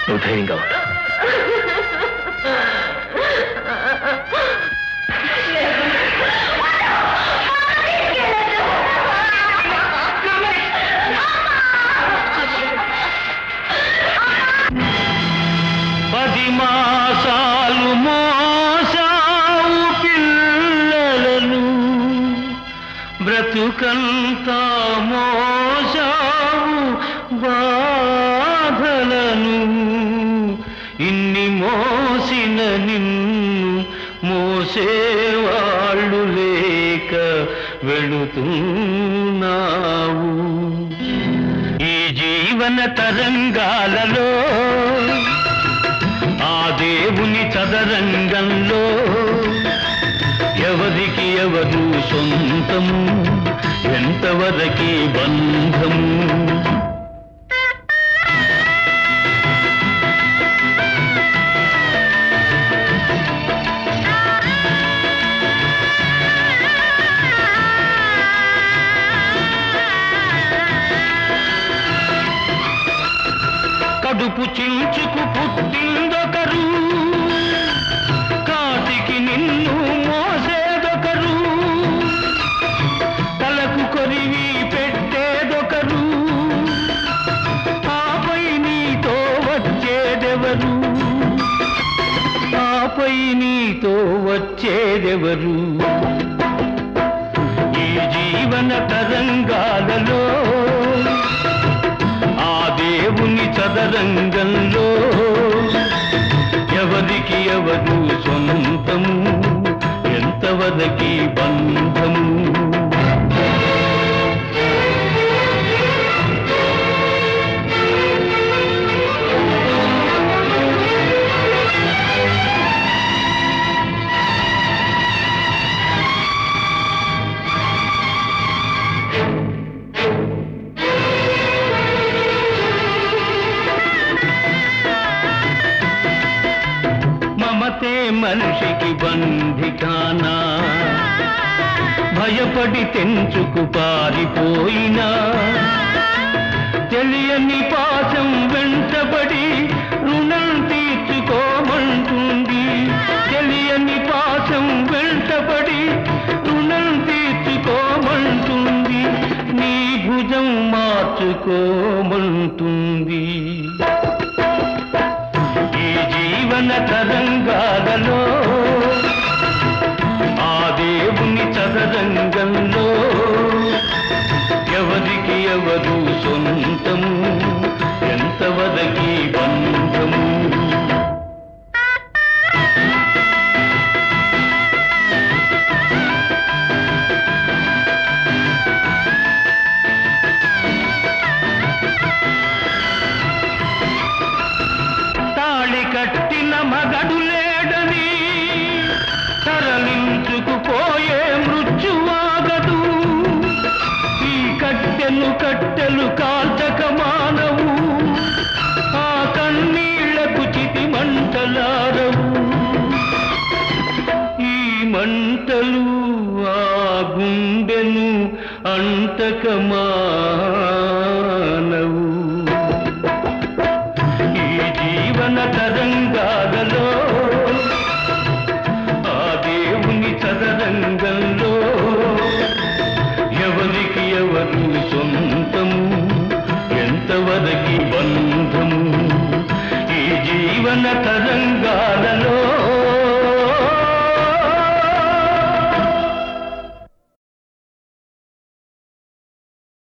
నువ్వు ధైర్యంగా ఉండు. పది మాసాలు మోసావు పిల్లలను, బ్రతుకంతా మోసావు బాధలను. ఇన్ని మోసిన నిన్ను మోసేవాళ్ళు లేక వెళుతున్నావు. ఈ జీవన తరంగాలలో, ఆ దేవుని చదరంగంలో ఎవరికి ఎవరు సొంతము, ఎంతవరకి బంధము. కడుపు చించుకు పుట్టిందొకరు, కాటికి నిన్ను మోసేదొకరు, తలకు కొరివి పెట్టేదొకరు, ఆపై నీతో వచ్చేదెవరు, ఆపై నీతో వచ్చేదెవరు. ఈ జీవన తరంగాలలో, ఆ దేవుని చదరంగంలో ఎవరికి ఎవరు సొంతము, ఎంతవరకి బంధము. మమతే మనిషికి బంధికానా, భయపడి తెంచుకు పారిపోయినా, తెలియని పాశం వెంటబడి రుణం తీర్చుకోమంటుంది. తెలియని పాశం వెంటబడి రుణం తీర్చుకోమంటుంది, నీ భుజం మార్చుకోమంటుంది. జీవన తరంగాలలో, ఆ దేవుని చదరంగంలో ఎవరికి ఎవరు సొంతము, ఎంతవరకి బంధము. కట్టిన మగడు లేడని తరలించుకుపోయే మృత్యువాగదు. ఈ కట్టెలు కట్టెలు కాల్చక మానవు, ఆ కన్నీళ్లకు చితి మంటలారవు. ఈ మంటలు ఆ గుండెను అంటక మానవు. జీవన తరంగాలలో, ఆ దేవుని చదరంగంలో ఎవరికి ఎవరు సొంతము, ఎంతవరకి బంధము. ఈ జీవన తరంగ